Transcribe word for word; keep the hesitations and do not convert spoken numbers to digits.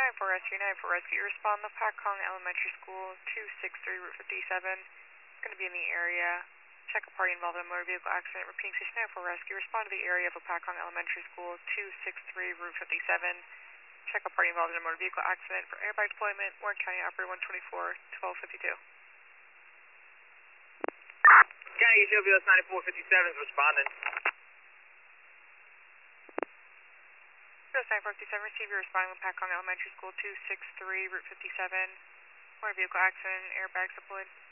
nine four rescue, nine four rescue. Respond to Pak Kong Elementary School, two six three, Route fifty-seven. It's going to be in the area. Check a party involved in a motor vehicle accident. Repeating station nine four rescue. Respond to the area of a Pak Kong Elementary School, two six three, Route fifty-seven. Check a party involved in a motor vehicle accident. For airbag deployment, Warren County Operator one twenty-four, twelve fifty-two. County H W S ninety-four fifty-seven is responding. nine four fifty-seven, receive your responding with Pak Kong Elementary School, two six three, Route fifty-seven. Motor vehicle accident, airbags deployed.